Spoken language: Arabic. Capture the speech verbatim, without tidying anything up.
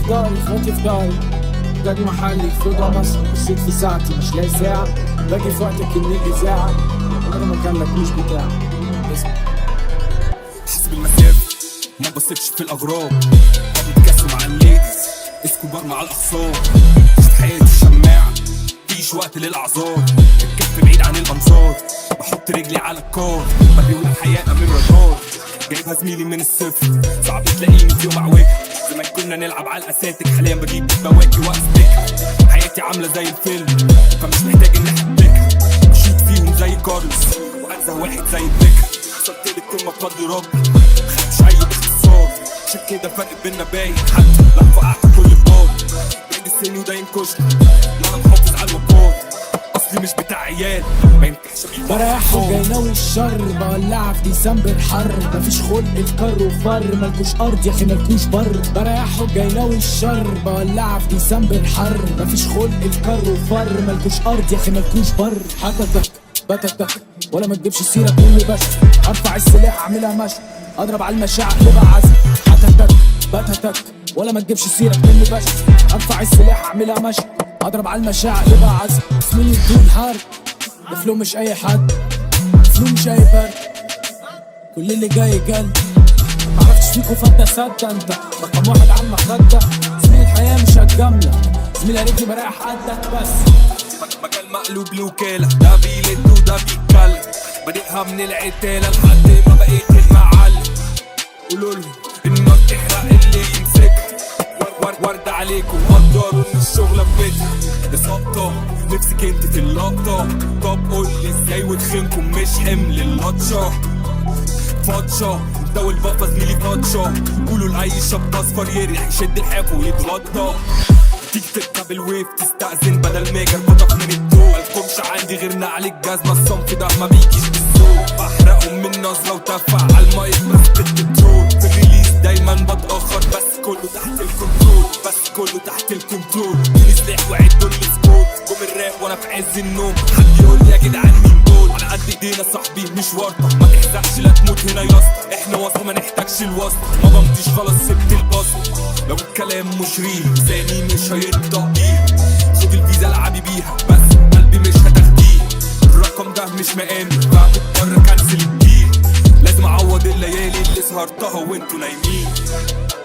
داري اخواتي في داري، جاني محلي في رضا مصر، بصيت في ساعتي مش لاقي ساعة، باجي في وقتك اني اذاعة، انا مكانك مش بتاعي. اسمع حسب المسافة ما بصيتش في الاغراب، بتكسر مع الليديز اسكوبار مع الاخصام، عشت حياتي الشماعة مفيش وقت للاعذار، الكف بعيد عن الانظار، بحط رجلي على الكار، بقول الحياة من رادار، جايبها زميلي من الصفر، صعب تلاقيني في يوم اعوجها، زمان كنا نلعب على الاساتك، حاليا بجيب بواكي واثبتها، حياتي عاملة زي الفيلم فمش محتاج ان احبكها، بشوط فيهم زي كارلوس وانزه واحد زي البكر، وصلت للقمة بفضل ربي مخدتش اي باختصار، عشان كده فرق بينا باين حتى لما وقعت كل البار، بعيد السن وده ينكشني ما انا محافظ على الوقار، اصلي مش بتاع عيال ما ينفعش بريح وجاي ناوي الشر، بولعها في ديسمبر حر، مفيش خلق الكر وفر، مالكوش ارض يا اخي مالكوش بر، بريح وجاي ناوي الشر، بولعها في ديسمبر حر، مفيش خلق الكر وفر، مالكوش ارض يا اخي مالكوش بر، حتتك بتتك ولا ما تجيبش سيرة مني بس، ارفع السلاح اعملها مشي، اضرب على المشاعر اقلبها عزم، حتتك بتتك ولا ما تجيبش سيرة مني بس، ارفع السلاح اعملها مشي، اضرب على المشاعر اقلبها عزم، اسمي بدون حرب، الفلو مش اي حد، الفلو مش اي فرد، كل اللي جاي جد، معرفتش فيكو فانت صدق، انت رقم واحد على المخدة، زميل الحياة مش هتجاملك، زميل يا ريتني بريح قدك بس، مجال مقلوب لوكالة، ده بيلد وده بيتكلم، بادئها من العتالة لحد ما بقيت المعلم، قولولهم النار تحرق اللي يمسكها، ورد ورد عليكم قدروا ان الشغلة في بيتها، يا سقطة نفسك انت في اللقطة، طب قولي ازاي وتخينكم مش حمل اللطشة، فاتشة انت والبابا زميلي فاتشة، قولوا لأي شاب اصفر يريح يشد الحاف ويتغطى، تيجي تركب الويف تستأذن بدل ما يجربطك من الدول، مالكمش عندي غير نعل الجزمة، الصنف ده ما بيجيش بالسوق، بحرقهم من نظرة وتفع على المايك ماسك البترول، في الريليز دايما بتأخر بس كله تحت الكنترول، بس كله تحت الكنترول، ادوني سلاح وعدوا السكور، قوم الراب وانا في عز النوم، حد يقول لي يا جدعان مين دول، على قد ايدينا صاحبي مش ورطة، ما تحزقش لا تموت هنا يا اسطى، احنا وسط ما نحتاجش الوسط، ما بمضيش خلاص سبت البسط، لو الكلام مش ريل لساني مش هينطق بيه، خد الفيزا العبي بيها بس قلبي مش هتاخديه، الرقم ده مش مقامي فبضطر كنسل الديل، لازم اعوض الليالي اللي سهرتها وانتوا نايمين.